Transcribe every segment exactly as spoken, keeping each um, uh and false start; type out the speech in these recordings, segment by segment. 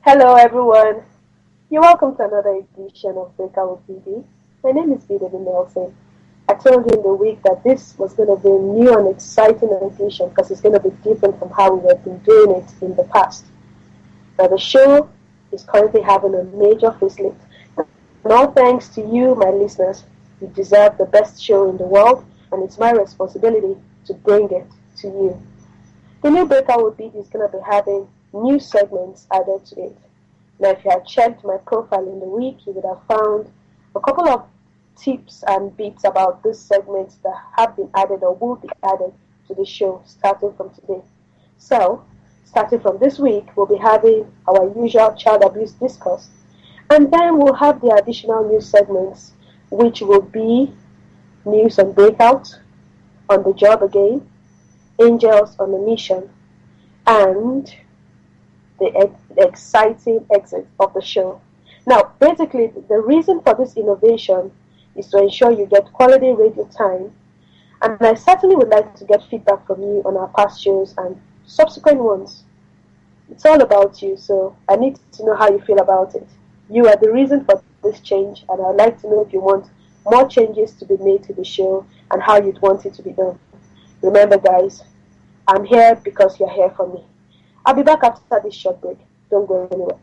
Hello, everyone. You're welcome to another edition of Breakout with B B. My name is B W Nelson. I told you in the week that this was going to be a new and exciting edition because it's going to be different from how we have been doing it in the past. Now, the show is currently having a major facelift. And all thanks to you, my listeners. You deserve the best show in the world, and it's my responsibility to bring it to you. The new Breakout with B B is going to be having new segments added to it. Now, if you had checked my profile in the week, you would have found a couple of tips and bits about this segment that have been added or will be added to the show starting from today. So, starting from this week, we'll be having our usual child abuse discourse, and then we'll have the additional news segments, which will be news on breakout, on the job again, angels on a mission, and the, ex- the exciting exit of the show. Now, basically, the reason for this innovation is to ensure you get quality radio time, and I certainly would like to get feedback from you on our past shows and subsequent ones. It's all about you, so I need to know how you feel about it. You are the reason for this change, and I'd like to know if you want more changes to be made to the show and how you'd want it to be done. Remember, guys, I'm here because you're here for me. I'll be back after this short break. Don't go anywhere.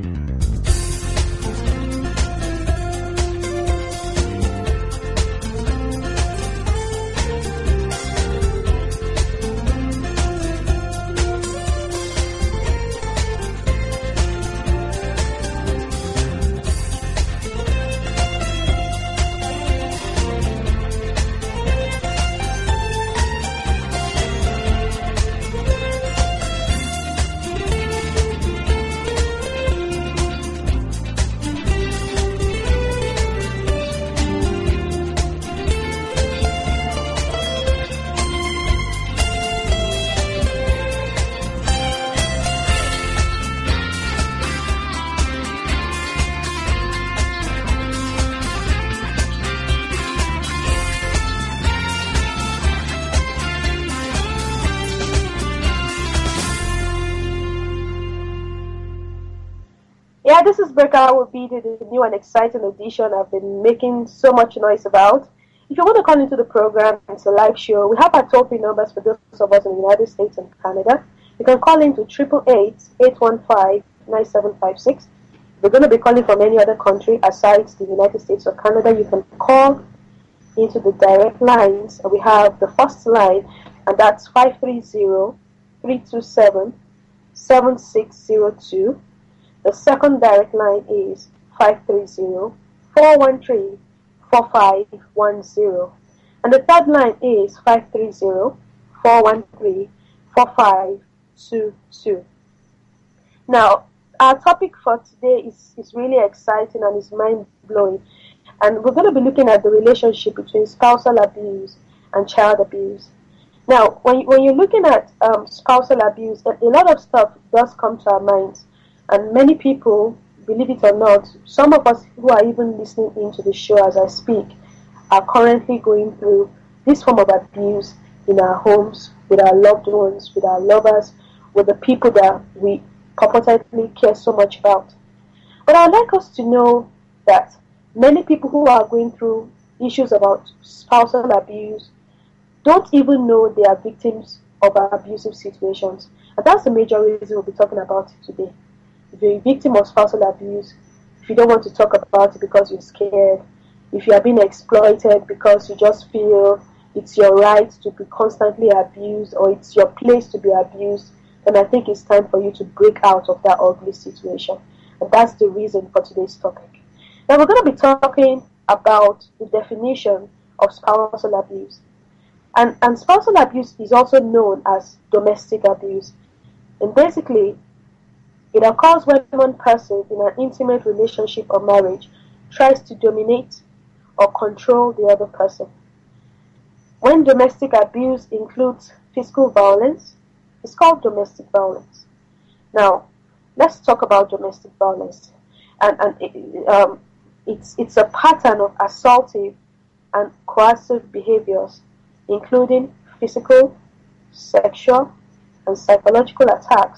Yeah, this is Breakout will be the, the new and exciting edition I've been making so much noise about. If you want to call into the program, it's a live show. We have our toll-free numbers for those of us in the United States and Canada. You can call into triple eight, eight one five, nine seven five six. If you're going to be calling from any other country aside the United States or Canada, you can call into the direct lines. We have the first line, and that's five three zero, three two seven, seven six zero two. The second direct line is five three zero, four one three, four five one zero. And the third line is five three zero, four one three, four five two two. Now, our topic for today is, is really exciting and is mind-blowing. And we're going to be looking at the relationship between spousal abuse and child abuse. Now, when, when you're looking at um, spousal abuse, a, a lot of stuff does come to our minds. And many people, believe it or not, some of us who are even listening into the show as I speak, are currently going through this form of abuse in our homes, with our loved ones, with our lovers, with the people that we purportedly care so much about. But I'd like us to know that many people who are going through issues about spousal abuse don't even know they are victims of abusive situations. And that's the major reason we'll be talking about it today. If you're a victim of spousal abuse, if you don't want to talk about it because you're scared, if you are being exploited because you just feel it's your right to be constantly abused or it's your place to be abused, then I think it's time for you to break out of that ugly situation. And that's the reason for today's topic. Now we're going to be talking about the definition of spousal abuse. And, and spousal abuse is also known as domestic abuse. And basically, it occurs when one person in an intimate relationship or marriage tries to dominate or control the other person. When domestic abuse includes physical violence, it's called domestic violence. Now, let's talk about domestic violence. And, and it, um, it's, it's a pattern of assaultive and coercive behaviors, including physical, sexual, and psychological attacks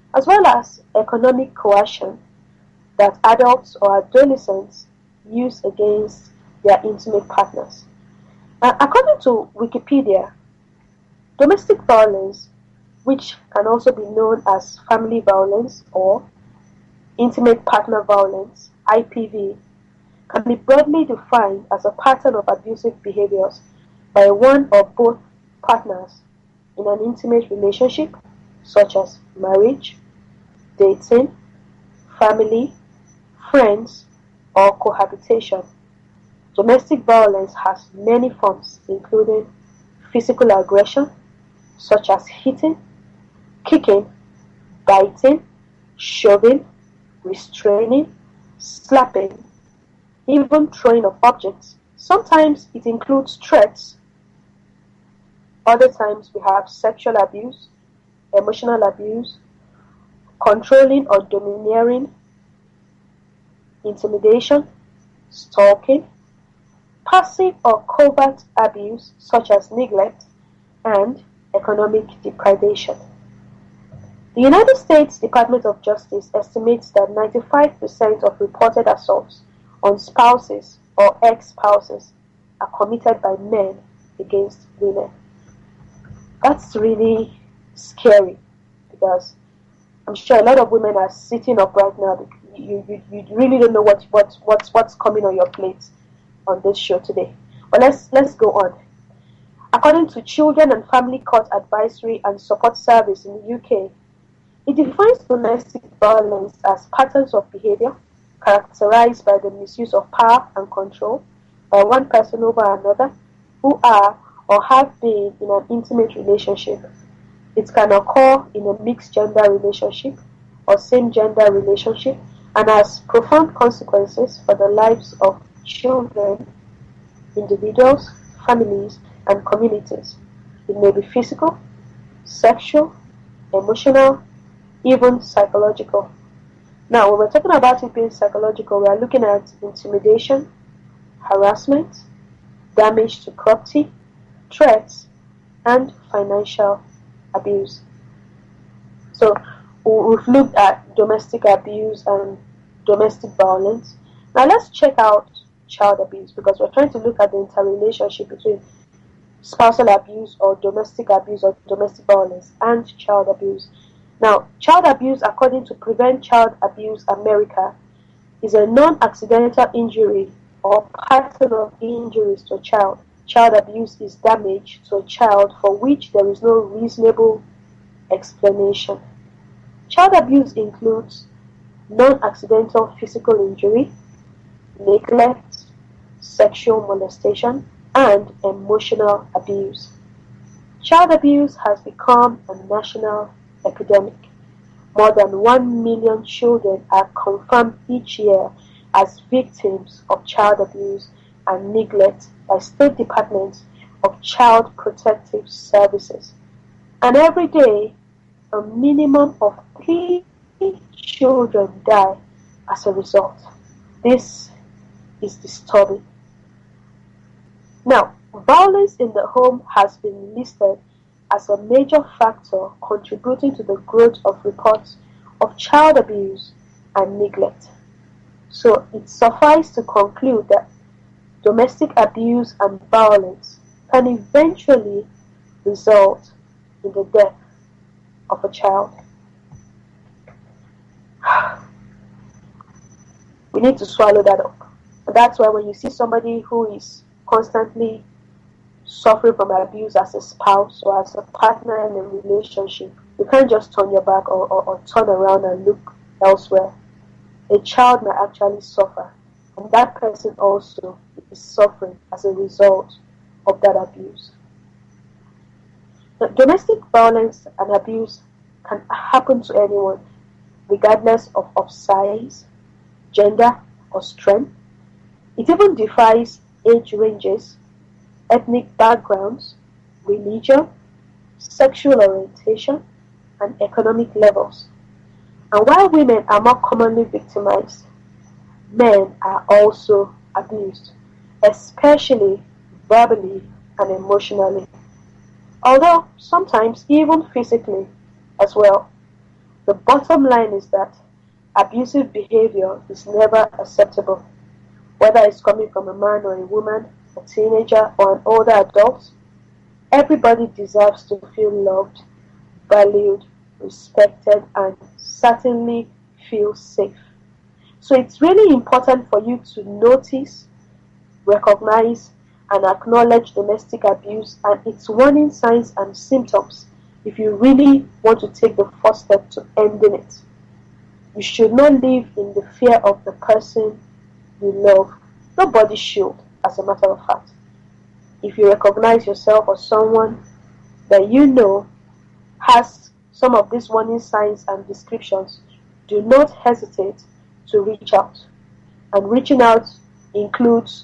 as well as economic coercion that adults or adolescents use against their intimate partners. Uh, according to Wikipedia, domestic violence, which can also be known as family violence or intimate partner violence, I P V, can be broadly defined as a pattern of abusive behaviors by one or both partners in an intimate relationship, such as marriage, dating, family, friends, or cohabitation. Domestic violence has many forms, including physical aggression, such as hitting, kicking, biting, shoving, restraining, slapping, even throwing of objects. Sometimes it includes threats. Other times we have sexual abuse, emotional abuse, controlling or domineering, intimidation, stalking, passive or covert abuse such as neglect, and economic deprivation. The United States Department of Justice estimates that ninety-five percent of reported assaults on spouses or ex-spouses are committed by men against women. That's really scary because I'm sure a lot of women are sitting up right now. You, you, you really don't know what, what, what's, what's coming on your plate on this show today. But let's, let's go on. According to Children and Family Court Advisory and Support Service in the U K, it defines domestic violence as patterns of behavior characterized by the misuse of power and control by one person over another who are or have been in an intimate relationship. It can occur in a mixed gender relationship or same gender relationship and has profound consequences for the lives of children, individuals, families, and communities. It may be physical, sexual, emotional, even psychological. Now, when we're talking about it being psychological, we are looking at intimidation, harassment, damage to property, threats, and financial abuse. So, we've looked at domestic abuse and domestic violence. Now, let's check out child abuse because we're trying to look at the interrelationship between spousal abuse or domestic abuse or domestic violence and child abuse. Now, child abuse, according to Prevent Child Abuse America, is a non-accidental injury or pattern of injuries to a child. Child abuse is damage to a child for which there is no reasonable explanation. Child abuse includes non-accidental physical injury, neglect, sexual molestation, and emotional abuse. Child abuse has become a national epidemic. More than one million children are confirmed each year as victims of child abuse and neglect by state departments of child protective services. And every day, a minimum of three children die as a result. This is disturbing. Now, violence in the home has been listed as a major factor contributing to the growth of reports of child abuse and neglect. So it suffices to conclude that domestic abuse and violence can eventually result in the death of a child. We need to swallow that up. And that's why when you see somebody who is constantly suffering from abuse as a spouse or as a partner in a relationship, you can't just turn your back or, or, or turn around and look elsewhere. A child may actually suffer, and that person also is suffering as a result of that abuse. Now, domestic violence and abuse can happen to anyone, regardless of, of size, gender, or strength. It even defies age ranges, ethnic backgrounds, religion, sexual orientation, and economic levels. And while women are more commonly victimized, men are also abused, especially verbally and emotionally, although sometimes even physically as well. The bottom line is that abusive behavior is never acceptable, whether it's coming from a man or a woman, a teenager or an older adult. Everybody deserves to feel loved, valued, respected, and certainly feel safe. So it's really important for you to notice, recognize, and acknowledge domestic abuse and its warning signs and symptoms if you really want to take the first step to ending it. You should not live in the fear of the person you love. Nobody should, as a matter of fact. If you recognize yourself or someone that you know has some of these warning signs and descriptions, do not hesitate to reach out. And reaching out includes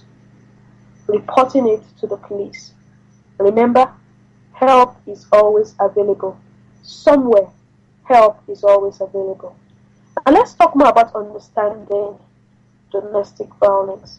reporting it to the police. Remember, help is always available. Somewhere, help is always available. And let's talk more about understanding domestic violence.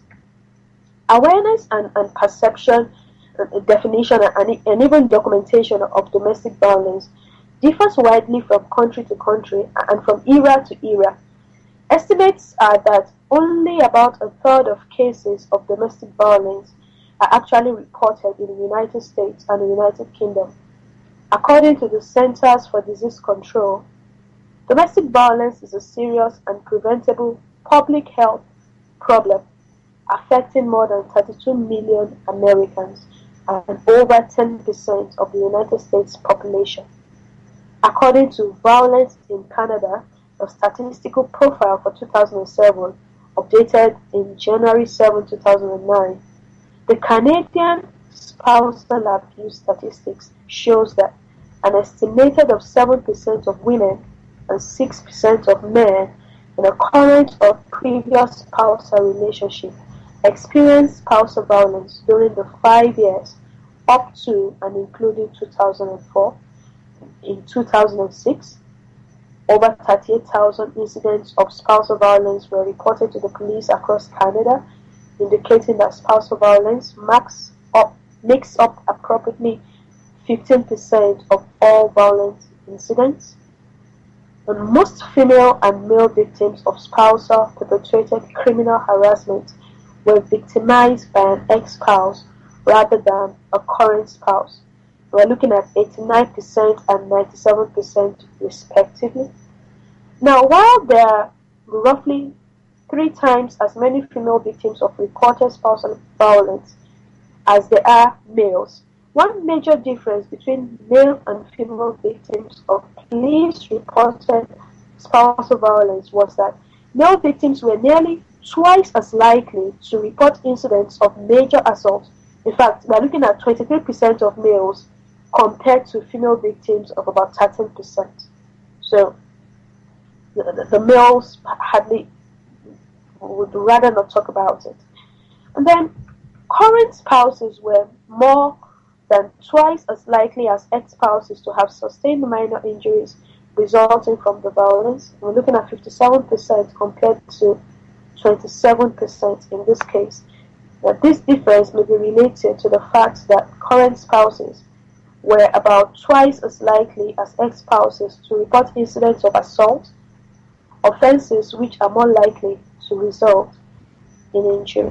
Awareness and, and perception, uh, definition, and, and even documentation of domestic violence differs widely from country to country and from era to era. Estimates are that only about a third of cases of domestic violence are actually reported in the United States and the United Kingdom. According to the Centers for Disease Control, domestic violence is a serious and preventable public health problem affecting more than thirty-two million Americans and over ten percent of the United States population. According to Violence in Canada, a statistical profile for two thousand seven, updated in January seventh, two thousand nine, the Canadian spousal abuse statistics shows that an estimated of seven percent of women and six percent of men in a current or previous spousal relationship experienced spousal violence during the five years up to and including two thousand four. In two thousand six, over thirty-eight thousand incidents of spousal violence were reported to the police across Canada, indicating that spousal violence makes up, makes up approximately fifteen percent of all violent incidents. And most female and male victims of spousal perpetrated criminal harassment were victimized by an ex-spouse rather than a current spouse. We're looking at eighty-nine percent and ninety-seven percent respectively. Now, while there are roughly three times as many female victims of reported spousal violence as there are males, one major difference between male and female victims of police-reported spousal violence was that male victims were nearly twice as likely to report incidents of major assault. In fact, we're looking at twenty-three percent of males compared to female victims of about thirteen percent. So the, the, the males hardly would rather not talk about it. And then current spouses were more than twice as likely as ex-spouses to have sustained minor injuries resulting from the violence. We're looking at fifty-seven percent compared to twenty-seven percent in this case. Now, this difference may be related to the fact that current spouses were about twice as likely as ex-spouses to report incidents of assault, offenses which are more likely to result in injury.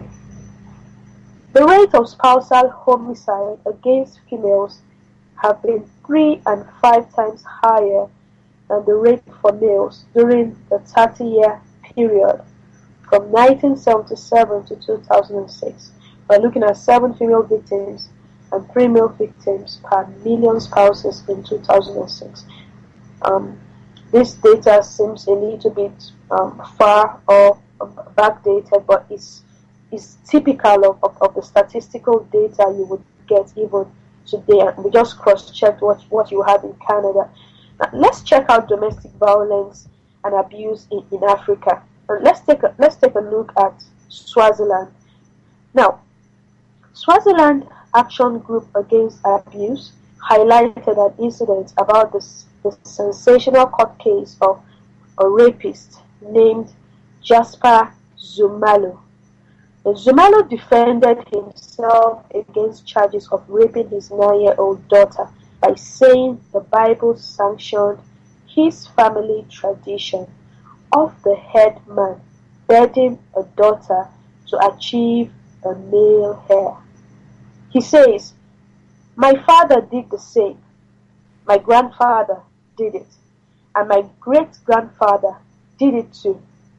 The rate of spousal homicide against females have been three and five times higher than the rate for males during the thirty-year period from nineteen seventy-seven to two thousand six. We're looking at seven female victims and three male victims per million spouses in two thousand six. Um, this data seems a little bit um, far or backdated, but it's, it's typical of, of, of the statistical data you would get even today. And we just cross-checked what, what you have in Canada. Now, let's check out domestic violence and abuse in, in Africa. And let's take a, let's take a look at Swaziland. Now, Swaziland Action Group Against Abuse highlighted an incident about this, the sensational court case of a rapist named Jasper Zumalo. Zumalo defended himself against charges of raping his nine-year-old daughter by saying the Bible sanctioned his family tradition of the headman bedding a daughter to achieve a male heir. He says, "My father did the same, my grandfather did it, and my great-grandfather did it too."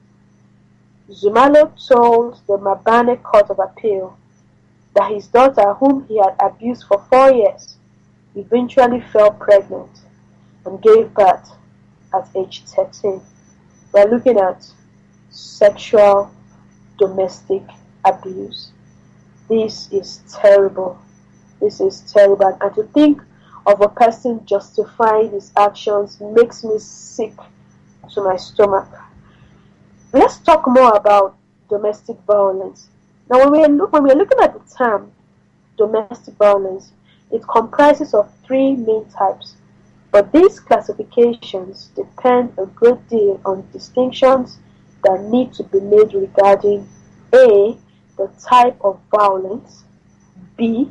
Zumalo told the Mbabane Court of Appeal that his daughter, whom he had abused for four years, eventually fell pregnant and gave birth at age thirteen. We're looking at sexual domestic abuse. This is terrible. This is terrible. And to think of a person justifying his actions makes me sick to my stomach. Let's talk more about domestic violence. Now, when we are, look, when we are looking at the term domestic violence, it comprises of three main types. But these classifications depend a good deal on distinctions that need to be made regarding A. the type of violence, B.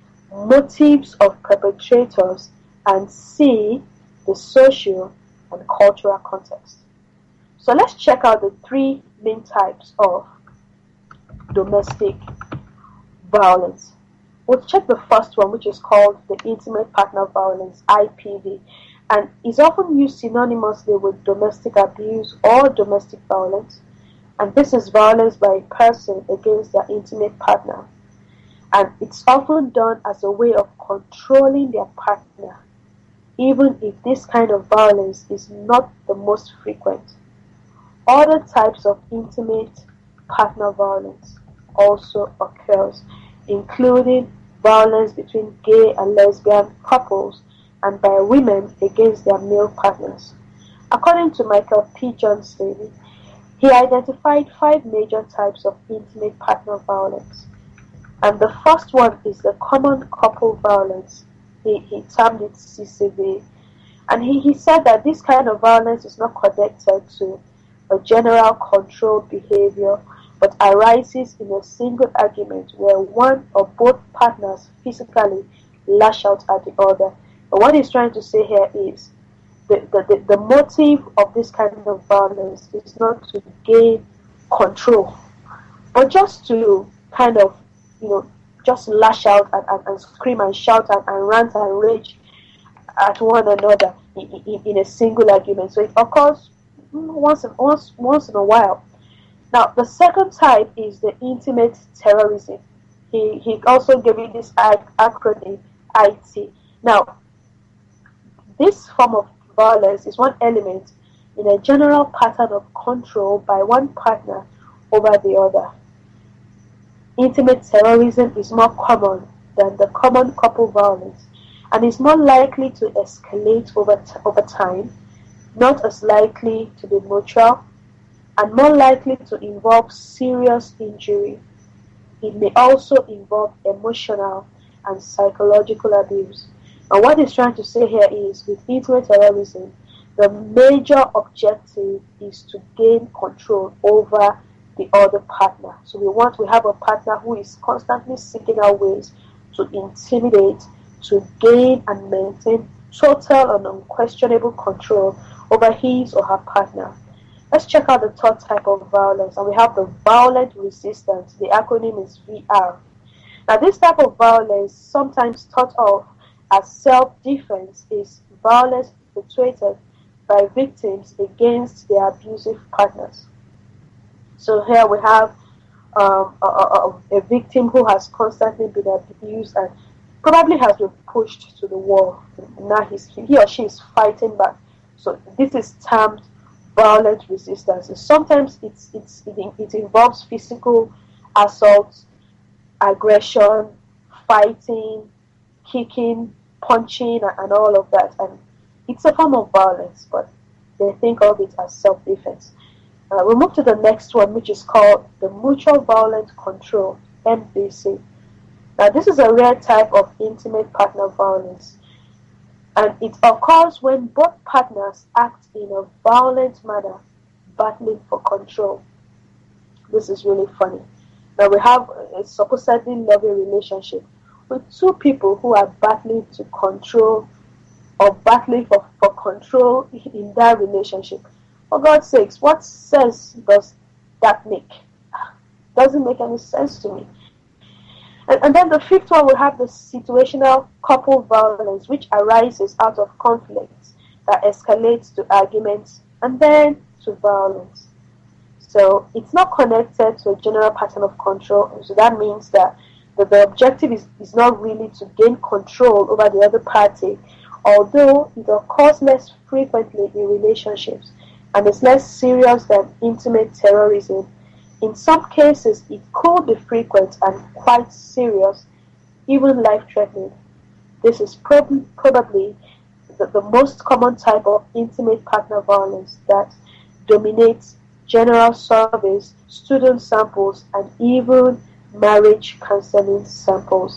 motives of perpetrators, and C. the social and cultural context. So let's check out the three main types of domestic violence. We'll check the first one, which is called the intimate partner violence, I P V, and is often used synonymously with domestic abuse or domestic violence. And this is violence by a person against their intimate partner. And it's often done as a way of controlling their partner, even if this kind of violence is not the most frequent. Other types of intimate partner violence also occurs, including violence between gay and lesbian couples and by women against their male partners. According to Michael P. Johnston, he identified five major types of intimate partner violence. And the first one is the common couple violence. He, he termed it C C V. And he, he said that this kind of violence is not connected to a general controlled behavior, but arises in a single argument where one or both partners physically lash out at the other. And what he's trying to say here is the, the, the, the motive of this kind of violence is not to gain control, but just to kind of, you know, just lash out and, and, and scream and shout and, and rant and rage at one another in, in, in a single argument. So it occurs once in, once, once in a while. Now, the second type is the intimate terrorism. He, he also gave it this acronym, I T. Now, this form of violence is one element in a general pattern of control by one partner over the other. Intimate terrorism is more common than the common couple violence and is more likely to escalate over, t- over time, not as likely to be mutual, and more likely to involve serious injury. It may also involve emotional and psychological abuse. And what he's trying to say here is, with intimate terrorism, the major objective is to gain control over the other partner. So we want to have a partner who is constantly seeking out ways to intimidate, to gain and maintain total and unquestionable control over his or her partner. Let's check out the third type of violence, and we have the violent resistance. The acronym is V R. Now, this type of violence, sometimes thought of as self-defense, is violence perpetrated by victims against their abusive partners. So here we have um, a, a, a victim who has constantly been abused and probably has been pushed to the wall. Now he's, he or she is fighting back. So this is termed violent resistance. And sometimes it's, it's, it, it involves physical assault, aggression, fighting, kicking, punching, and all of that. And it's a form of violence, but they think of it as self-defense. Uh, we'll move to the next one, which is called the mutual violent control, M V C. Now, this is a rare type of intimate partner violence, and it occurs when both partners act in a violent manner, battling for control. This is really funny. Now, we have a supposedly loving relationship with two people who are battling to control or battling for for control in that relationship. For God's sakes, what sense does that make? Doesn't make any sense to me. And, and then the fifth one, we have the situational couple violence, which arises out of conflicts that escalates to arguments and then to violence. So it's not connected to a general pattern of control. So that means that the, the objective is, is not really to gain control over the other party, although it occurs less frequently in relationships and is less serious than intimate terrorism. In some cases, it could be frequent and quite serious, even life-threatening. This is prob- probably the, the most common type of intimate partner violence that dominates general surveys, student samples, and even marriage counseling samples.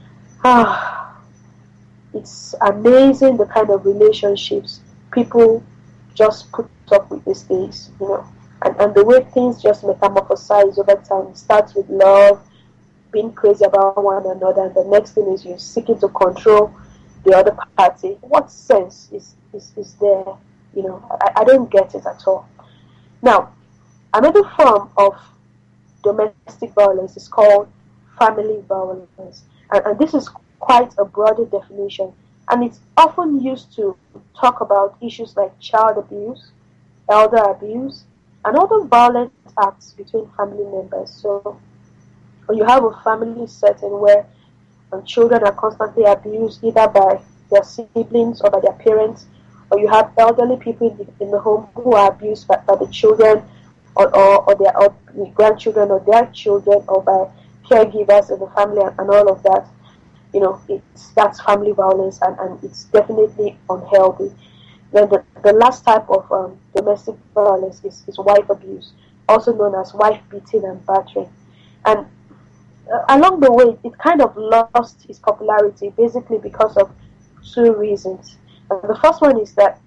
Ah, it's amazing the kind of relationships people just put up with these days, you know. And, and the way things just metamorphosize over time. It starts with love, being crazy about one another, and the next thing is you're seeking to control the other party. What sense is, is, is there? You know, I, I don't get it at all. Now, another form of domestic violence is called family violence. And, and this is quite a broader definition. And it's often used to talk about issues like child abuse, elder abuse, and other violent acts between family members. So when you have a family setting where um, children are constantly abused either by their siblings or by their parents, or you have elderly people in the, in the home who are abused by, by the children or, or, or their or the grandchildren or their children, or by caregivers in the family, and, and all of that, you know, it's that's family violence, and, and it's definitely unhealthy. Then the, the last type of um, domestic violence is, is wife abuse, also known as wife beating and battering. And uh, along the way, it kind of lost its popularity basically because of two reasons. And the first one is that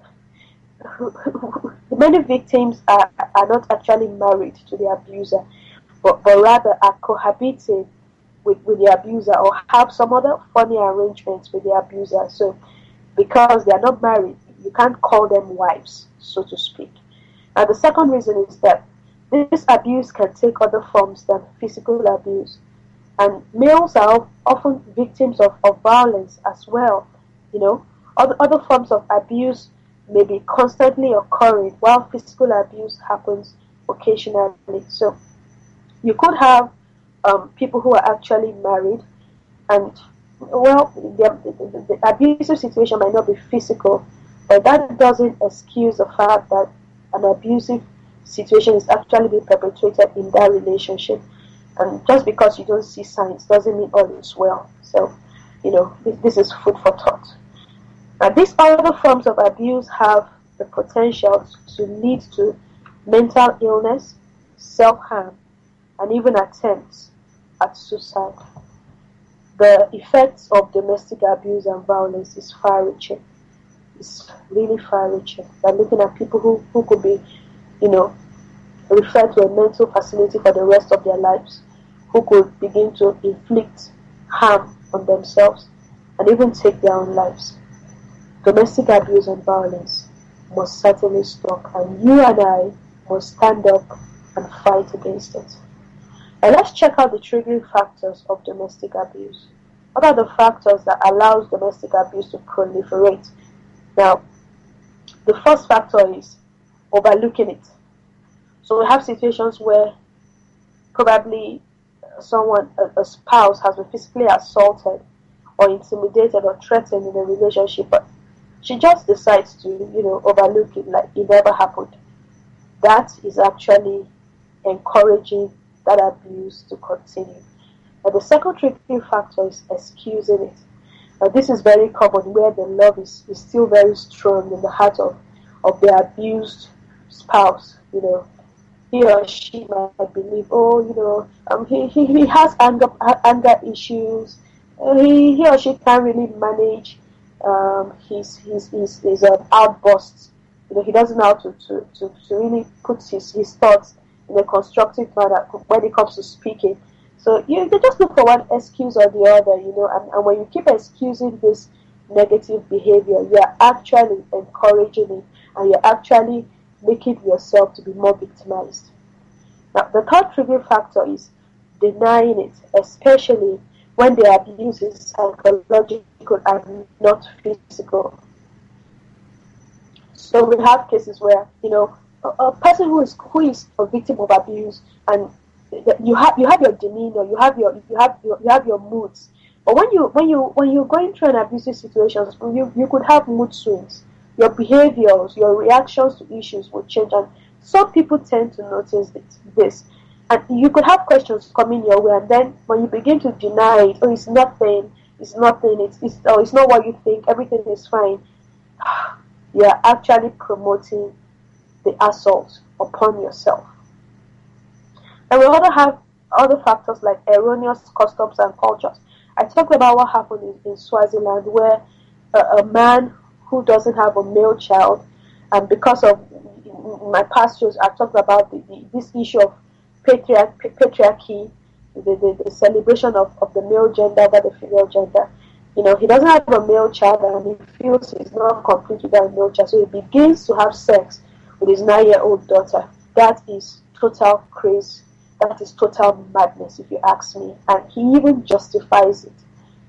many victims are, are not actually married to the abuser, but, but rather are cohabiting with, with the abuser, or have some other funny arrangements with the abuser. So because they are not married, you can't call them wives, so to speak. And the second reason is that this abuse can take other forms than physical abuse. And males are often victims of, of violence as well. You know, other, other forms of abuse may be constantly occurring, while physical abuse happens occasionally. So you could have um, people who are actually married, and well, the, the, the abusive situation might not be physical, but that doesn't excuse the fact that an abusive situation is actually being perpetrated in that relationship. And just because you don't see signs doesn't mean all is well. So, you know, this, this is food for thought. Now, these other forms of abuse have the potential to lead to mental illness, self-harm, and even attempts at suicide. The effects of domestic abuse and violence is far-reaching. It's really far-reaching. We're looking at people who, who could be, you know, referred to a mental facility for the rest of their lives, who could begin to inflict harm on themselves and even take their own lives. Domestic abuse and violence must certainly stop, and you and I must stand up and fight against it. And let's check out the triggering factors of domestic abuse. What are the factors that allows domestic abuse to proliferate? Now, the first factor is overlooking it. So we have situations where probably someone, a, a spouse, has been physically assaulted or intimidated or threatened in a relationship, but she just decides to, you know, overlook it like it never happened. That is actually encouraging that abuse to continue. But the second triggering factor is excusing it. Now, this is very common where the love is, is still very strong in the heart of, of the abused spouse. You know, he or she might believe, oh, you know, um, he, he, he has anger anger issues. Uh, he, he or she can't really manage um, his his his, his um, outbursts. You know, he doesn't know how to, to, to, to really put his, his thoughts in a constructive manner when it comes to speaking. So you, you just look for one excuse or the other, you know, and, and when you keep excusing this negative behavior, you are actually encouraging it, and you're actually making yourself to be more victimized. Now, the third triggering factor is denying it, especially when the abuse is psychological and not physical. So we have cases where, you know, a, a person who is who is a victim of abuse, and you have you have your demeanor, you have your you have your, you have your moods. But when you when you when you're going through an abusive situation, you you could have mood swings. Your behaviors, your reactions to issues will change, and some people tend to notice this. And you could have questions coming your way, and then when you begin to deny it, oh, it's nothing, it's nothing, it's it's oh, it's not what you think, everything is fine. You are actually promoting the assault upon yourself. And we also have other factors like erroneous customs and cultures. I talked about what happened in, in Swaziland, where a, a man who doesn't have a male child, and because of my past shows, I talked about the, the, this issue of patriarch, patriarchy, the, the, the celebration of, of the male gender over the female gender. You know, he doesn't have a male child, and he feels he's not complete without a male child, so he begins to have sex with his nine-year-old daughter. That is total craze. That is total madness, if you ask me. And he even justifies it.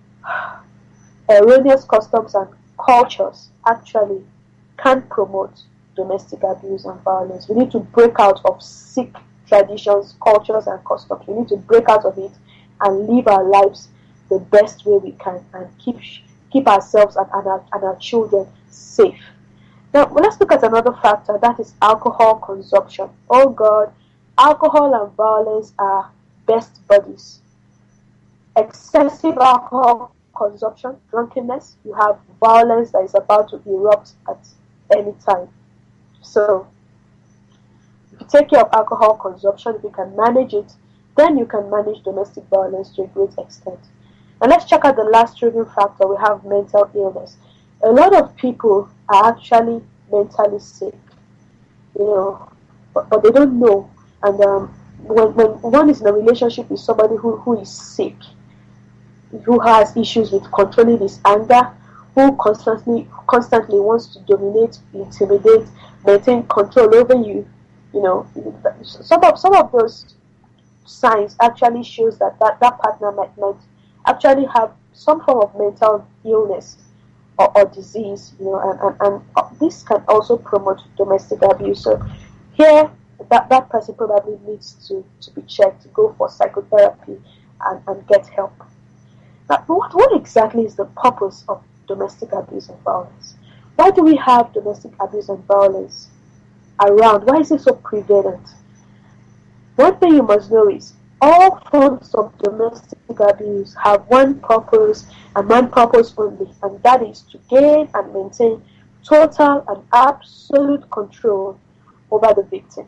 Erroneous customs and cultures actually can promote domestic abuse and violence. We need to break out of sick traditions, cultures, and customs. We need to break out of it and live our lives the best way we can, and keep keep ourselves and, and, our, and our children safe. Now, well, let's look at another factor, that is alcohol consumption. Oh God, alcohol and violence are best buddies. Excessive alcohol consumption, drunkenness, you have violence that is about to erupt at any time. So, if you take care of alcohol consumption, if you can manage it, then you can manage domestic violence to a great extent. And let's check out the last triggering factor. We have mental illness. A lot of people are actually mentally sick, you know, but, but they don't know. And um, when, when one is in a relationship with somebody who, who is sick, who has issues with controlling his anger, who constantly constantly wants to dominate, intimidate, maintain control over you, you know, some of some of those signs actually shows that that, that partner might, might actually have some form of mental illness or, or disease, you know, and, and, and this can also promote domestic abuse. So here, that, that person probably needs to, to be checked, to go for psychotherapy and, and get help. Now, what, what exactly is the purpose of domestic abuse and violence? Why do we have domestic abuse and violence around? Why is it so prevalent? One thing you must know is all forms of domestic abuse have one purpose and one purpose only, and that is to gain and maintain total and absolute control over the victim.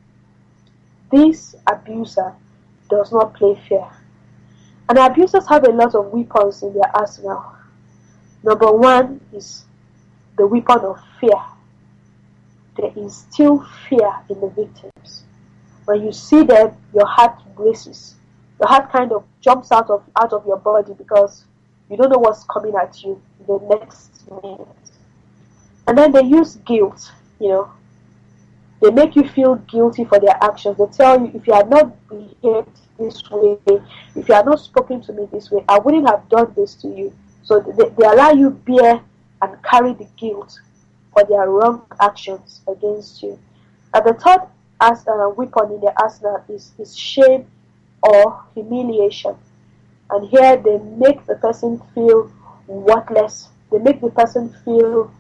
This abuser does not play fair. And abusers have a lot of weapons in their arsenal. Number one is the weapon of fear. They instill fear in the victims. When you see them, your heart races. Your heart kind of jumps out of out of your body because you don't know what's coming at you in the next minute. And then they use guilt, you know. They make you feel guilty for their actions. They tell you, if you had not behaved this way, if you had not spoken to me this way, I wouldn't have done this to you. So they, they allow you bear and carry the guilt for their wrong actions against you. And the third as a weapon in their arsenal is, is shame or humiliation. And here they make the person feel worthless. They make the person feel,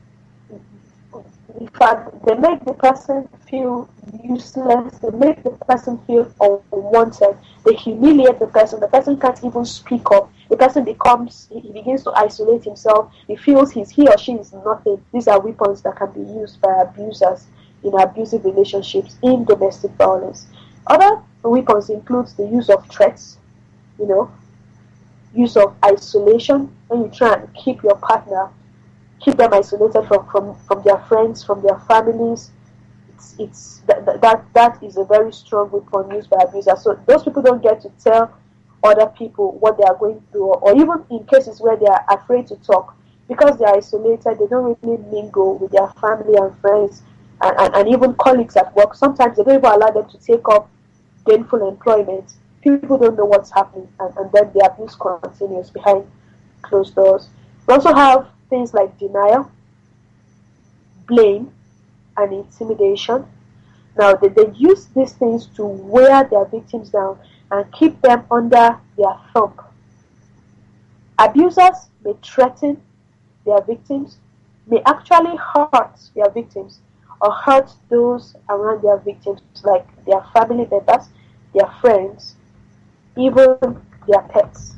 in fact, they make the person feel useless. They make the person feel unwanted. They humiliate the person. The person can't even speak up. The person becomes, he begins to isolate himself. He feels he's, he or she is nothing. These are weapons that can be used by abusers in abusive relationships, in domestic violence. Other weapons includes the use of threats, you know, use of isolation, when you try and keep your partner, keep them isolated from, from, from their friends, from their families. It's, it's that, that that is a very strong weapon used by abusers. So those people don't get to tell other people what they are going through, or even in cases where they are afraid to talk, because they are isolated, they don't really mingle with their family and friends and, and, and even colleagues at work. Sometimes they don't even allow them to take up gainful employment. People don't know what's happening, and, and then the abuse continues behind closed doors. We also have things like denial, blame, and intimidation. Now, they, they use these things to wear their victims down and keep them under their thumb. Abusers may threaten their victims, may actually hurt their victims or hurt those around their victims, like their family members, their friends, even their pets.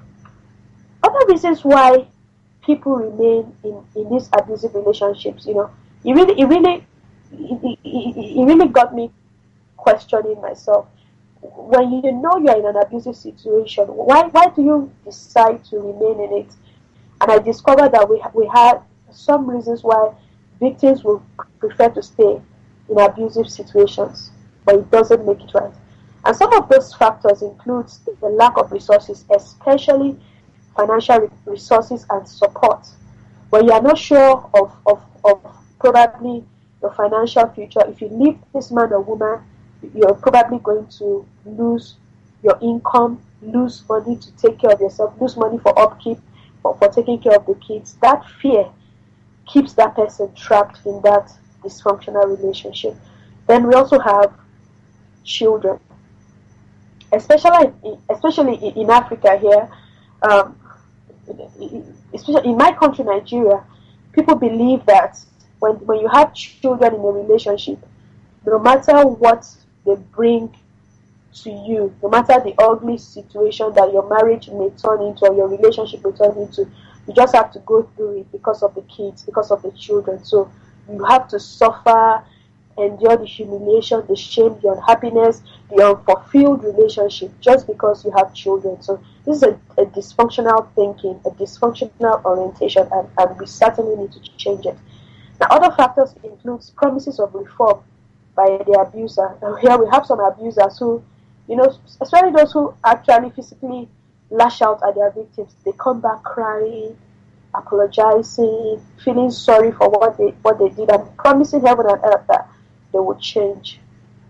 Other reasons why people remain in, in these abusive relationships, you know, it really, it really, it, it, it really got me questioning myself. When you know you're in an abusive situation, why why do you decide to remain in it? And I discovered that we we had some reasons why victims will prefer to stay in abusive situations, but it doesn't make it right. And some of those factors include the lack of resources, especially financial resources and support. When you are not sure of, of, of probably your financial future, if you leave this man or woman, you're probably going to lose your income, lose money to take care of yourself, lose money for upkeep, for, for taking care of the kids. That fear keeps that person trapped in that dysfunctional relationship. Then we also have children, especially in, especially in Africa here, um, especially in my country, Nigeria. People believe that when when you have children in a relationship, no matter what they bring to you, no matter the ugly situation that your marriage may turn into or your relationship may turn into, you just have to go through it because of the kids, because of the children. So you have to suffer, endure the humiliation, the shame, the unhappiness, the unfulfilled relationship just because you have children. So this is a, a dysfunctional thinking, a dysfunctional orientation, and, and we certainly need to change it. Now, other factors include promises of reform by the abuser. Now, here we have some abusers who, you know, especially those who actually physically lash out at their victims. They come back crying, apologizing, feeling sorry for what they what they did, and promising heaven and earth that they would change.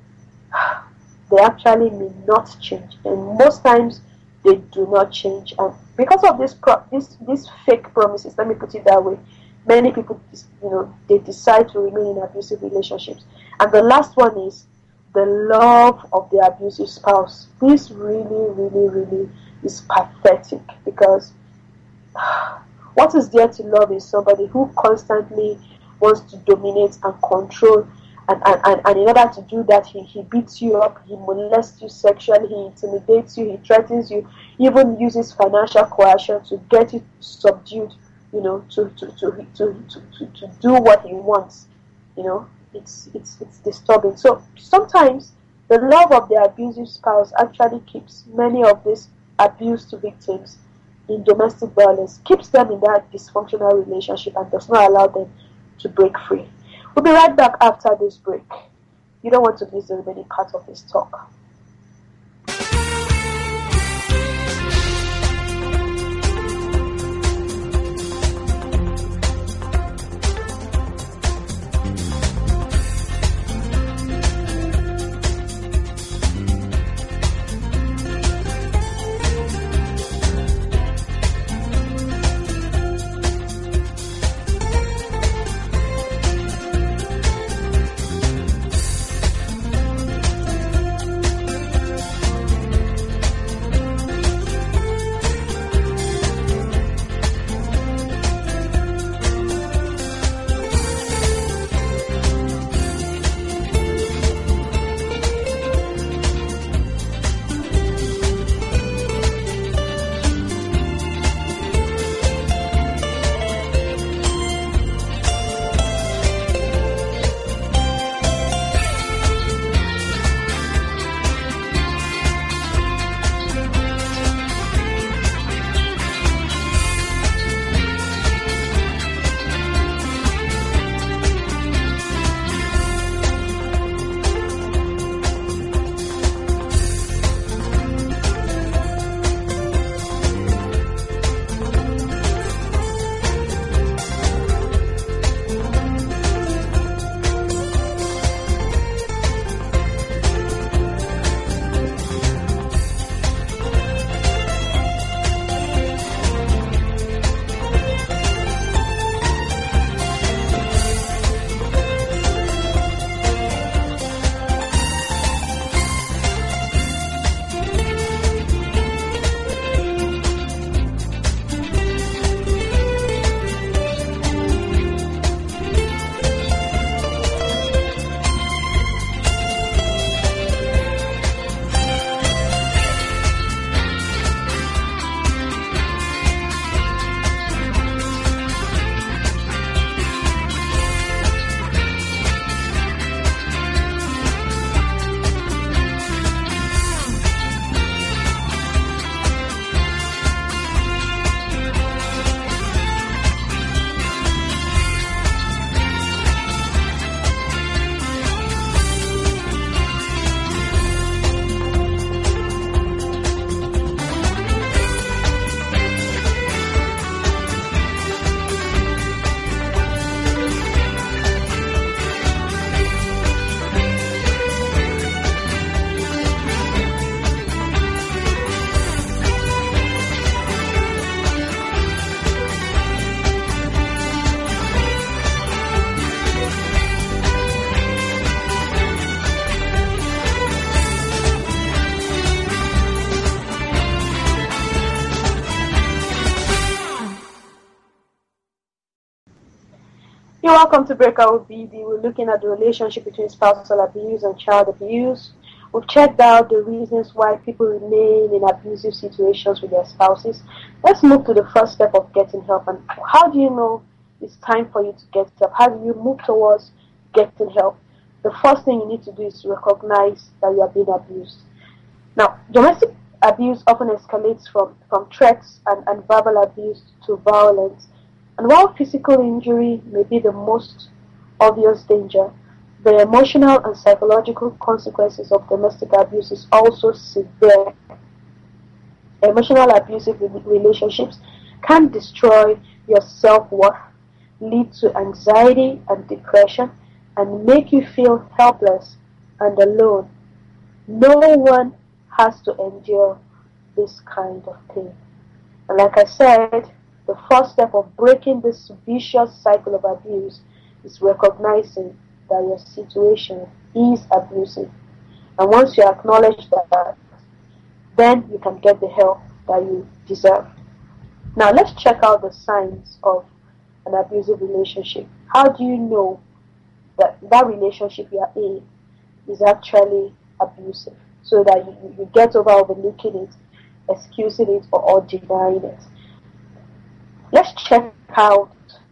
They actually may not change, and most times they do not change. And because of this, pro- this, these fake promises, let me put it that way, many people, you know, they decide to remain in abusive relationships. And the last one is the love of the abusive spouse. This really, really, really is pathetic, because what is there to love in somebody who constantly wants to dominate and control, and, and, and, and in order to do that, he, he beats you up, he molests you sexually, he intimidates you, he threatens you, even uses financial coercion to get you subdued, you know, to to, to, to, to, to, to do what he wants. You know, it's it's it's disturbing. So sometimes the love of the abusive spouse actually keeps many of these abused victims in domestic violence, keeps them in that dysfunctional relationship, and does not allow them to break free. We'll be right back after this break. You don't want to miss the remaining part of this talk. You're welcome to Breakout B D. We're looking at the relationship between spousal abuse and child abuse. We've checked out the reasons why people remain in abusive situations with their spouses. Let's move to the first step of getting help. And how do you know it's time for you to get help? How do you move towards getting help? The first thing you need to do is to recognize that you are being abused. Now, domestic abuse often escalates from, from threats and, and verbal abuse to violence. And while physical injury may be the most obvious danger, the emotional and psychological consequences of domestic abuse is also severe. Emotional abusive relationships can destroy your self-worth, lead to anxiety and depression, and make you feel helpless and alone. No one has to endure this kind of pain. And like I said, the first step of breaking this vicious cycle of abuse is recognizing that your situation is abusive. And once you acknowledge that, then you can get the help that you deserve. Now let's check out the signs of an abusive relationship. How do you know that that relationship you are in is actually abusive, so that you, you get over overlooking it, excusing it, or, or denying it? Let's check out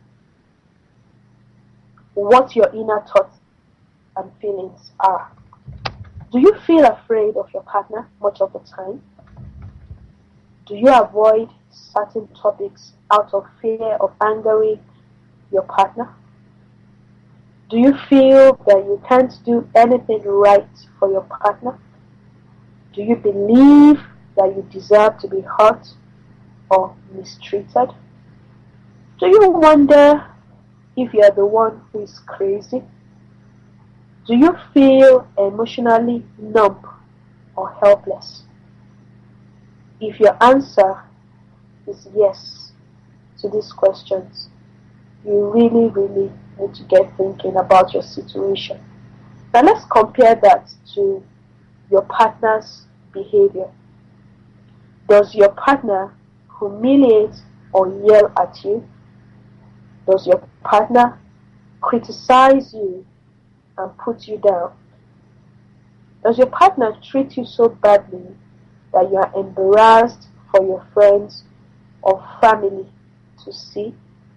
what your inner thoughts and feelings are. Do you feel afraid of your partner much of the time? Do you avoid certain topics out of fear of angering your partner? Do you feel that you can't do anything right for your partner? Do you believe that you deserve to be hurt or mistreated? Do you wonder if you are the one who is crazy? Do you feel emotionally numb or helpless? If your answer is yes to these questions, you really, really need to get thinking about your situation. Now let's compare that to your partner's behavior. Does your partner humiliate or yell at you? Does your partner criticize you and put you down? Does your partner treat you so badly that you are embarrassed for your friends or family to see?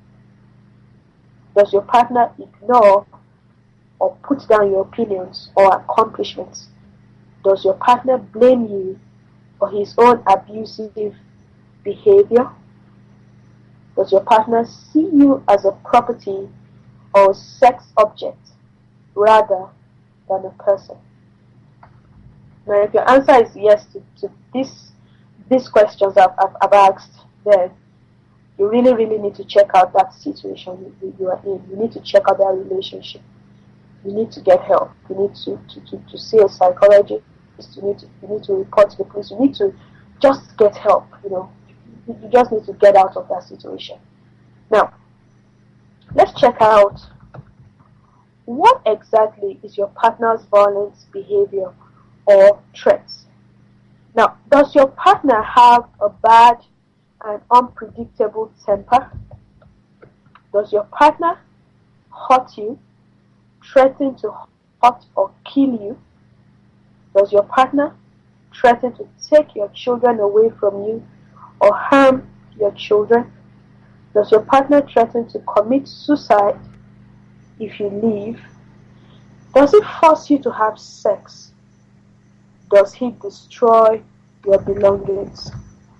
Does your partner ignore or put down your opinions or accomplishments? Does your partner blame you for his own abusive behavior? Does your partner see you as a property or sex object rather than a person? Now, if your answer is yes to, to this, these questions I've, I've, I've asked, then you really, really need to check out that situation you, you are in. You need to check out that relationship. You need to get help. You need to, to, to, to see a psychologist. You need to, you need to report to the police. You need to just get help, you know. You just need to get out of that situation. Now, let's check out what exactly is your partner's violent behavior or threats. Now, does your partner have a bad and unpredictable temper? Does your partner hurt you, threaten to hurt or kill you? Does your partner threaten to take your children away from you or harm your children? Does your partner threaten to commit suicide if you leave? Does he force you to have sex? Does he destroy your belongings?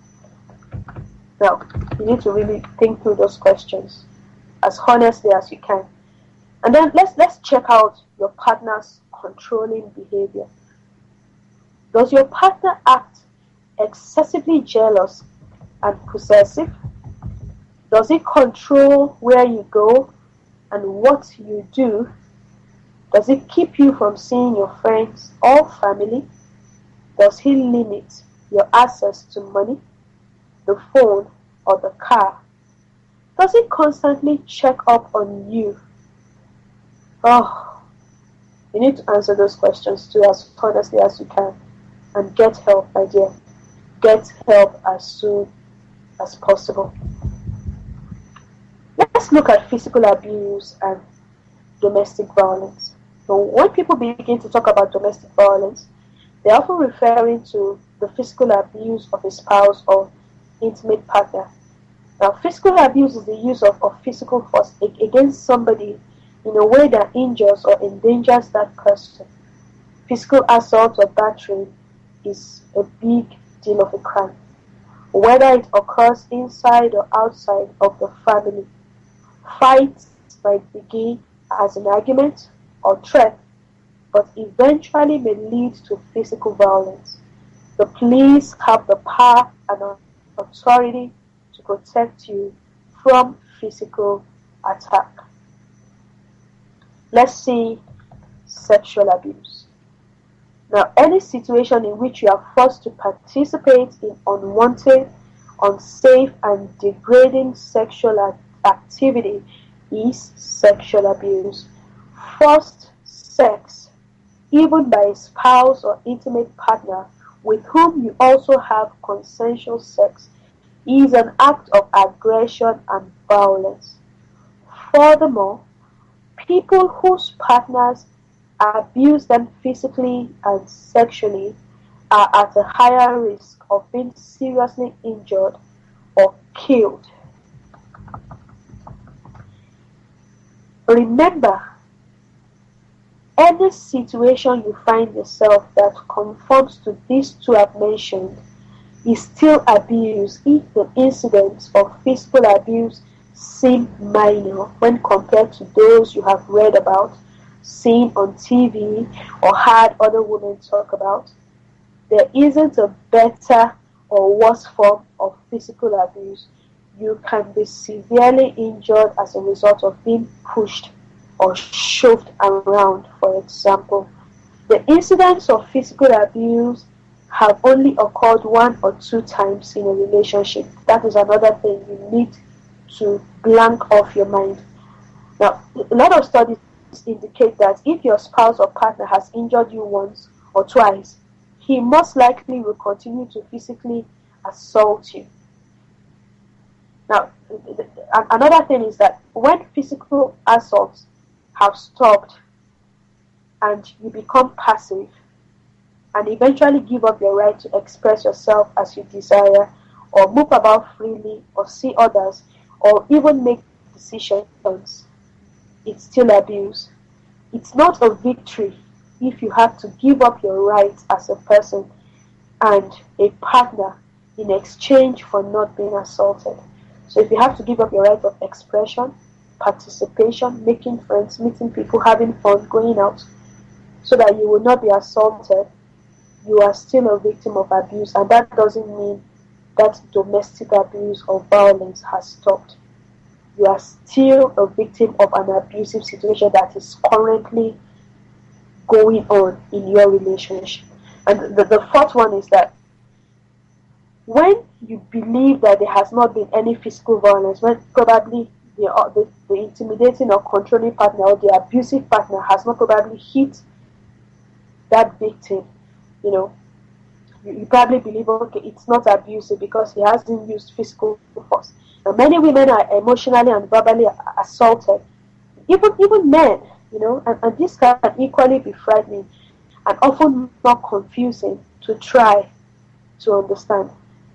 Now, you need to really think through those questions as honestly as you can. And then let's let's check out your partner's controlling behavior. Does your partner act excessively jealous and possessive? Does he control where you go and what you do? Does he keep you from seeing your friends or family? Does he limit your access to money, the phone, or the car? Does he constantly check up on you? Oh, you need to answer those questions too as honestly as you can. And get help, my dear. Get help as soon as possible. Let's let's look at physical abuse and domestic violence. So when people begin to talk about domestic violence, they're often referring to the physical abuse of a spouse or intimate partner. Now, physical abuse is the use of, of physical force against somebody in a way that injures or endangers that person. Physical assault or battery is a big deal of a crime, whether it occurs inside or outside of the family. Fights might begin as an argument or threat, but eventually may lead to physical violence. The police have the power and authority to protect you from physical attack. Let's see sexual abuse. Now, any situation in which you are forced to participate in unwanted, unsafe, and degrading sexual activity is sexual abuse. Forced sex, even by a spouse or intimate partner with whom you also have consensual sex, is an act of aggression and violence. Furthermore, people whose partners abuse them physically and sexually are at a higher risk of being seriously injured or killed. Remember, any situation you find yourself that conforms to these two I've mentioned is still abuse if the incidents of physical abuse seem minor when compared to those you have read about, seen on T V, or heard other women talk about. There isn't a better or worse form of physical abuse. You can be severely injured as a result of being pushed or shoved around, for example. The incidents of physical abuse have only occurred one or two times in a relationship. That is another thing you need to blank off your mind. Now, a lot of studies indicate that if your spouse or partner has injured you once or twice, he most likely will continue to physically assault you. Now, another thing is that when physical assaults have stopped and you become passive and eventually give up your right to express yourself as you desire, or move about freely, or see others, or even make decisions, it's still abuse. It's not a victory if you have to give up your rights as a person and a partner in exchange for not being assaulted. So if you have to give up your right of expression, participation, making friends, meeting people, having fun, going out, so that you will not be assaulted, you are still a victim of abuse, and that doesn't mean that domestic abuse or violence has stopped. You are still a victim of an abusive situation that is currently going on in your relationship. And the, the fourth one is that when you believe that there has not been any physical violence, when probably the, the, the intimidating or controlling partner or the abusive partner has not probably hit that victim, you know, you, you probably believe, okay, it's not abusive because he hasn't used physical force. Now, many women are emotionally and verbally assaulted, even even men, you know, and, and this can equally be frightening and often more confusing to try to understand.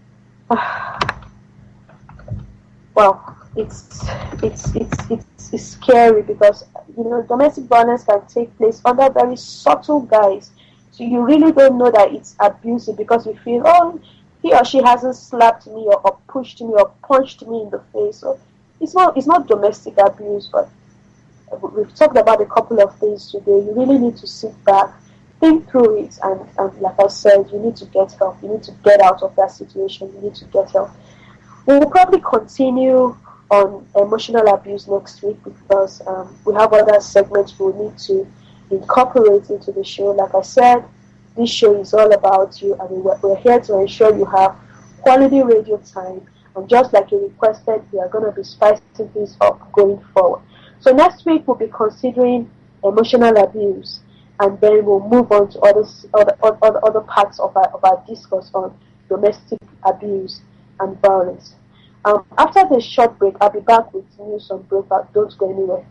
Well, it's it's it's it's, it's scary because, you know, domestic violence can take place under very subtle guise. So you really don't know that it's abusive because you feel, oh, he or she hasn't slapped me or, or pushed me or punched me in the face. So it's not it's not domestic abuse, but we've talked about a couple of things today. You really need to sit back, think through it, and, and like I said, you need to get help. You need to get out of that situation. You need to get help. We'll probably continue on emotional abuse next week because um, we have other segments we'll need to incorporate into the show. Like I said, this show is all about you, and we're, we're here to ensure you have quality radio time. And just like you requested, we are going to be spicing things up going forward. So next week we'll be considering emotional abuse, and then we'll move on to other other other, other parts of our of our discourse on domestic abuse and violence. Um, after this short break, I'll be back with news on Breakout. Don't go anywhere.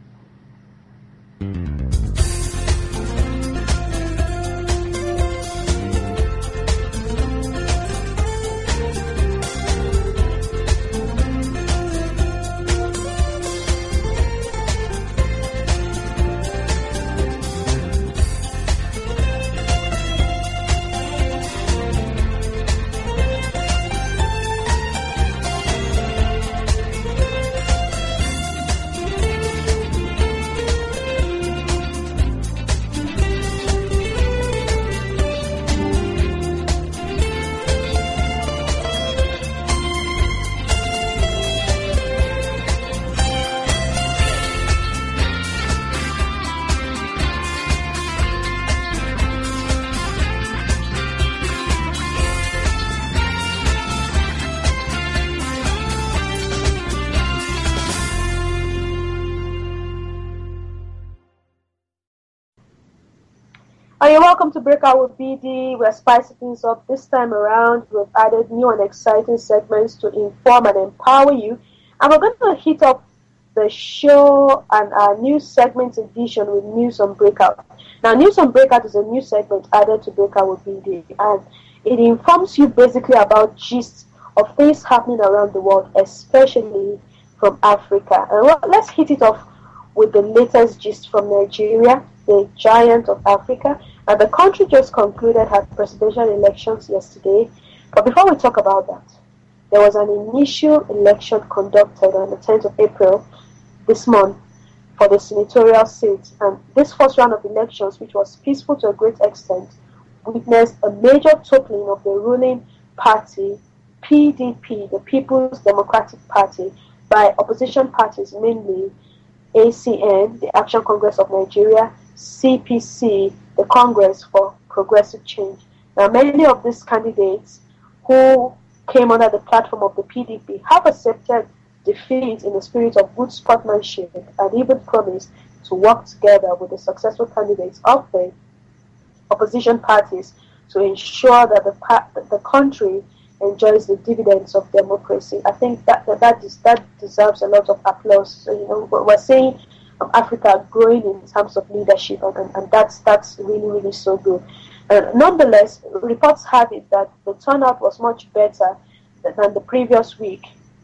Hi, you're welcome to Breakout with B D. We're spicing things up this time around. We've added new and exciting segments to inform and empower you. And we're going to hit up the show and our new segment edition with News on Breakout. Now, News on Breakout is a new segment added to Breakout with B D. And it informs you basically about gist of things happening around the world, especially from Africa. And well, let's hit it off with the latest gist from Nigeria, the giant of Africa. And the country just concluded her presidential elections yesterday. But before we talk about that, there was an initial election conducted on the tenth of April this month for the senatorial seats. And this first round of elections, which was peaceful to a great extent, witnessed a major toppling of the ruling party, P D P, the People's Democratic Party, by opposition parties, mainly A C N, the Action Congress of Nigeria, C P C, the Congress for Progressive Change. Now, many of these candidates who came under the platform of the P D P have accepted defeat in the spirit of good sportsmanship and even promised to work together with the successful candidates of the opposition parties to ensure that the the country enjoys the dividends of democracy. I think that that, that, is, that deserves a lot of applause. So, you know, we're seeing um, Africa growing in terms of leadership, and, and, and that's that's really, really so good. Uh, nonetheless, reports have it that the turnout was much better than, than the previous week,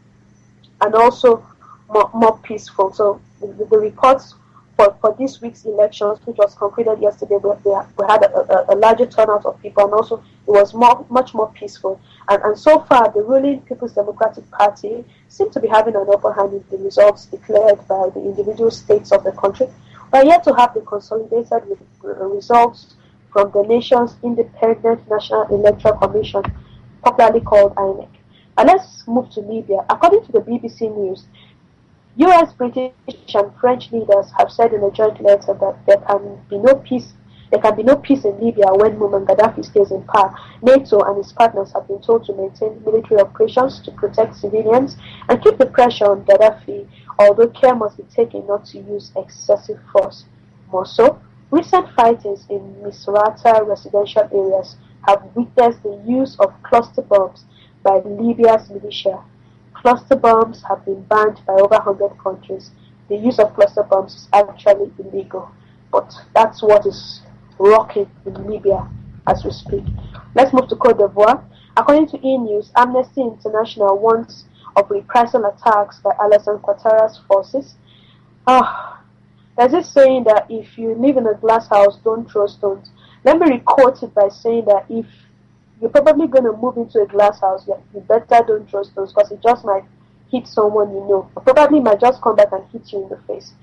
and also more, more peaceful. So the, the reports for, for this week's elections, which was concluded yesterday, we, we had a, a, a larger turnout of people, and also it was more, much more peaceful. And, and so far, the ruling People's Democratic Party seemed to be having an upper hand in the results declared by the individual states of the country. We are yet to have the consolidated results from the nation's Independent National Electoral Commission, popularly called I N E C. And let's move to Libya. According to the B B C News, U S, British, and French leaders have said in a joint letter that there can be no peace. There can be no peace in Libya when Muammar Gaddafi stays in power. NATO and its partners have been told to maintain military operations to protect civilians and keep the pressure on Gaddafi, although care must be taken not to use excessive force. More so, recent fightings in Misrata residential areas have witnessed the use of cluster bombs by Libya's militia. Cluster bombs have been banned by over one hundred countries. The use of cluster bombs is actually illegal, but that's what is rocking in Libya as we speak. Let's move to Cote d'Ivoire. According to E! News, Amnesty International warns of reprisal attacks by Alassane Ouattara's forces. Ah, there's this saying that if you live in a glass house, don't throw stones. Let me record it by saying that if you're probably going to move into a glass house, you better don't throw stones, because it just might hit someone you know. Or probably might just come back and hit you in the face.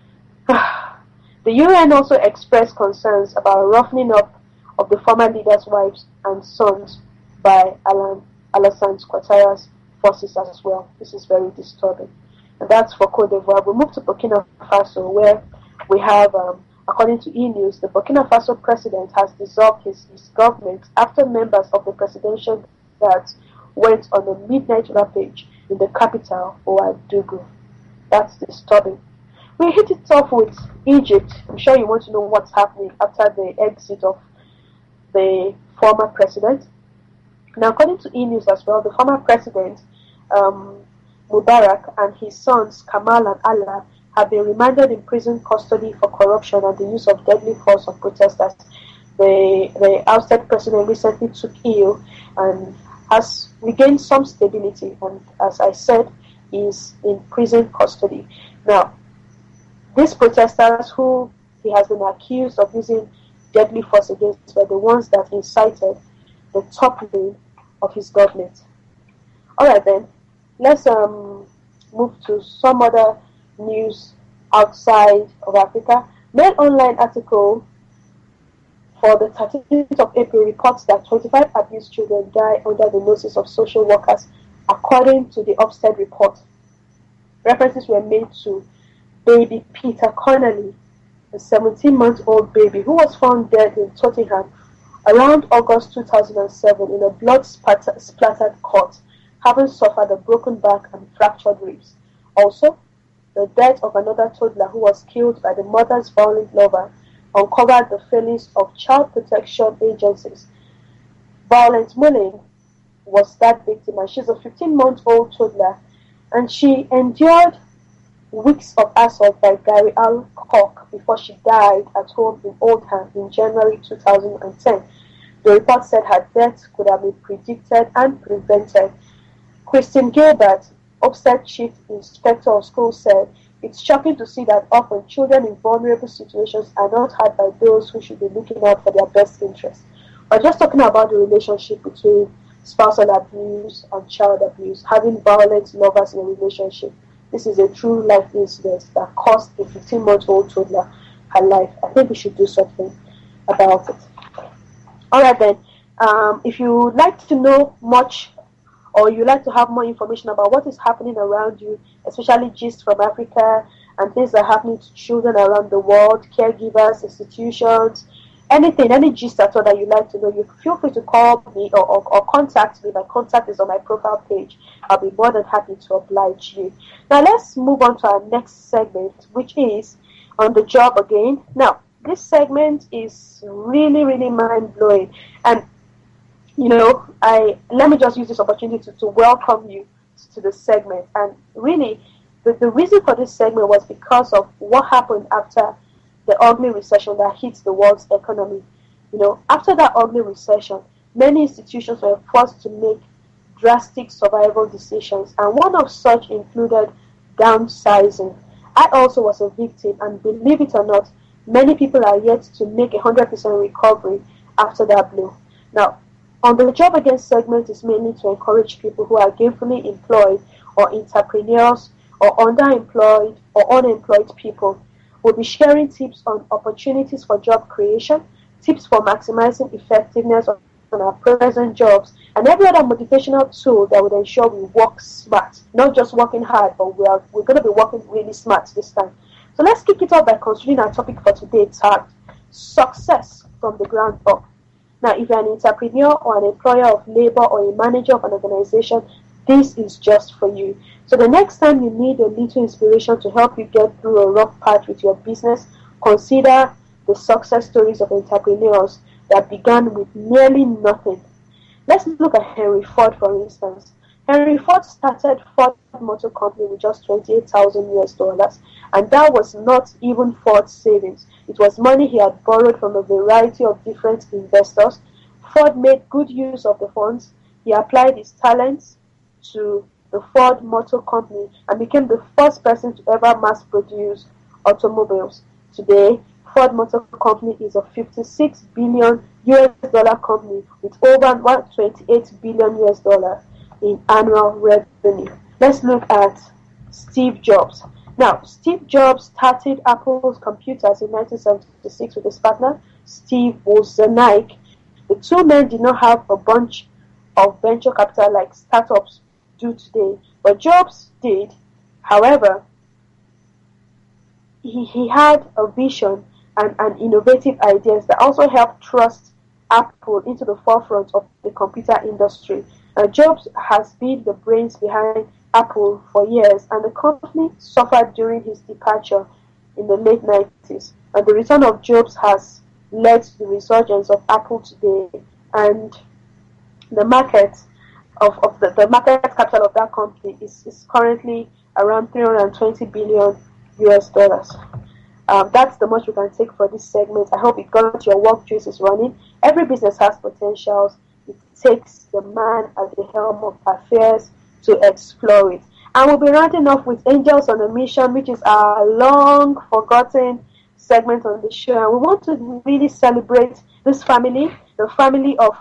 The U N also expressed concerns about roughening up of the former leader's wives and sons by Alan, Alassane Ouattara's forces as well. This is very disturbing. And that's for Cote d'Ivoire. We move to Burkina Faso, where we have, um, according to E! News, the Burkina Faso president has dissolved his, his government after members of the presidential guard went on a midnight rampage in the capital, Ouagadougou. That's disturbing. We hit it off with Egypt. I'm sure you want to know what's happening after the exit of the former president. Now, according to E! News as well, the former president um, Mubarak and his sons Kamal and Allah have been remanded in prison custody for corruption and the use of deadly force on protesters. The, the ousted president recently took ill and has regained some stability, and as I said, is in prison custody. Now, these protesters who he has been accused of using deadly force against were the ones that incited the toppling of his government. Alright then, let's um, move to some other news outside of Africa. Mail Online article for the thirteenth of April reports that twenty-five abused children die under the noses of social workers, according to the Ofsted report. References were made to baby Peter Connolly, a seventeen-month-old baby who was found dead in Tottenham around August two thousand seven in a blood-splattered cut, having suffered a broken back and fractured ribs. Also, the death of another toddler who was killed by the mother's violent lover uncovered the failings of child protection agencies. Violet Mulling was that victim, and she's a fifteen-month-old toddler, and she endured weeks of assault by Gary Alcock before she died at home in Oldham in January two thousand ten. The report said her death could have been predicted and prevented. Christine Gilbert, Ofsted Chief Inspector of Schools, said, "It's shocking to see that often children in vulnerable situations are not had by those who should be looking out for their best interests." We're just talking about the relationship between spousal abuse and child abuse, having violent lovers in a relationship. This is a true life incident that cost a fifteen-month-old toddler her life. I think we should do something about it. Alright then, um, if you would like to know much or you like to have more information about what is happening around you, especially gist from Africa and things that are happening to children around the world, caregivers, institutions, anything, any gist at all that you'd like to know, you feel free to call me or, or, or contact me. My contact is on my profile page. I'll be more than happy to oblige you. Now let's move on to our next segment, which is On the Job Again. Now, this segment is really, really mind-blowing. And, you know, I let me just use this opportunity to, to welcome you to the segment. And really, the, the reason for this segment was because of what happened after the ugly recession that hit the world's economy. You know, after that ugly recession, many institutions were forced to make drastic survival decisions, and one of such included downsizing. I also was a victim, and believe it or not, many people are yet to make a hundred percent recovery after that blow. Now, On the Job Again segment is mainly to encourage people who are gainfully employed or entrepreneurs or underemployed or unemployed people. We'll be sharing tips on opportunities for job creation, tips for maximizing effectiveness on our present jobs, and every other motivational tool that would ensure we work smart. Not just working hard, but we are, we're going to be working really smart this time. So let's kick it off by considering our topic for today, tagged Success from the Ground Up. Now, if you're an entrepreneur or an employer of labor or a manager of an organization, this is just for you. So the next time you need a little inspiration to help you get through a rough patch with your business, consider the success stories of entrepreneurs that began with nearly nothing. Let's look at Henry Ford, for instance. Henry Ford started Ford Motor Company with just twenty-eight thousand U S dollars, and that was not even Ford's savings. It was money he had borrowed from a variety of different investors. Ford made good use of the funds. He applied his talents to the Ford Motor Company and became the first person to ever mass produce automobiles. Today, Ford Motor Company is a fifty-six billion U S dollar company with over one hundred twenty-eight billion U S dollars in annual revenue. Let's look at Steve Jobs. Now, Steve Jobs started Apple's computers in nineteen seventy-six with his partner, Steve Wozniak. The two men did not have a bunch of venture capital like startups do today, but Jobs did. However, he, he had a vision and, and innovative ideas that also helped thrust Apple into the forefront of the computer industry. Uh, Jobs has been the brains behind Apple for years, and the company suffered during his departure in the late nineties. And the return of Jobs has led to the resurgence of Apple today, and the market of, of the, the market capital of that company is, is currently around three hundred twenty billion U S dollars. Um, that's the much we can take for this segment. I hope it got your work juices running. Every business has potentials. It takes the man at the helm of affairs to explore it. And we'll be rounding off with Angels on a Mission, which is our long forgotten segment on the show. And we want to really celebrate this family, the family of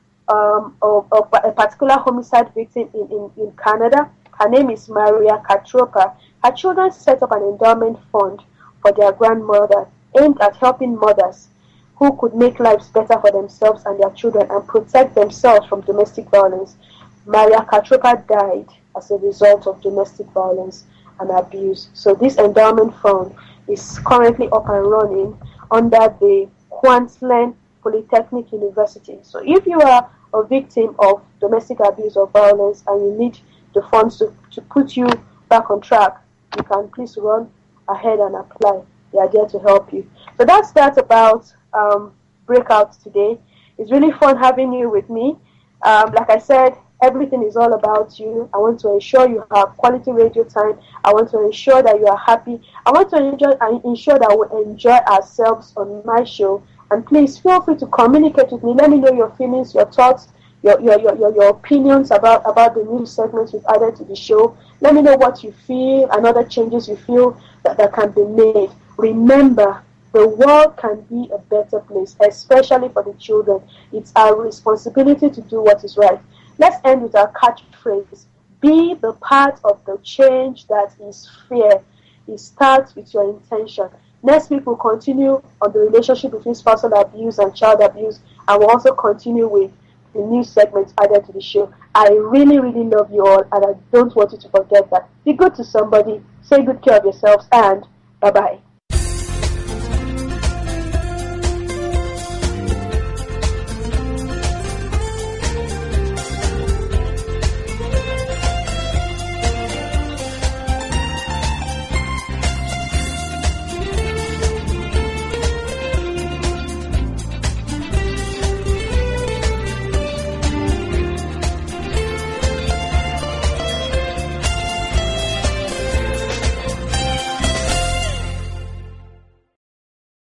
um, of, of a particular homicide victim in, in, in Canada. Her name is Maria Katropa. Her children set up an endowment fund for their grandmother aimed at helping mothers who could make lives better for themselves and their children and protect themselves from domestic violence. Maria Katropa died as a result of domestic violence and abuse. So this endowment fund is currently up and running under the Kwantlen Polytechnic University. So if you are a victim of domestic abuse or violence and you need the funds to, to put you back on track, you can please run ahead and apply. They are there to help you. So that's that about um, Breakout today. It's really fun having you with me. Um, like I said, everything is all about you. I want to ensure you have quality radio time. I want to ensure that you are happy. I want to enjoy, uh, ensure that we enjoy ourselves on my show. And please feel free to communicate with me. Let me know your feelings, your thoughts, your your your, your, your opinions about, about the new segments we've added to the show. Let me know what you feel and other changes you feel that, that can be made. Remember, the world can be a better place, especially for the children. It's our responsibility to do what is right. Let's end with our catchphrase. Be the part of the change that is fair. It starts with your intention. Next week, we'll continue on the relationship between spousal abuse and child abuse, and we'll also continue with the new segments added to the show. I really, really love you all, and I don't want you to forget that. Be good to somebody, take good care of yourselves, and bye-bye.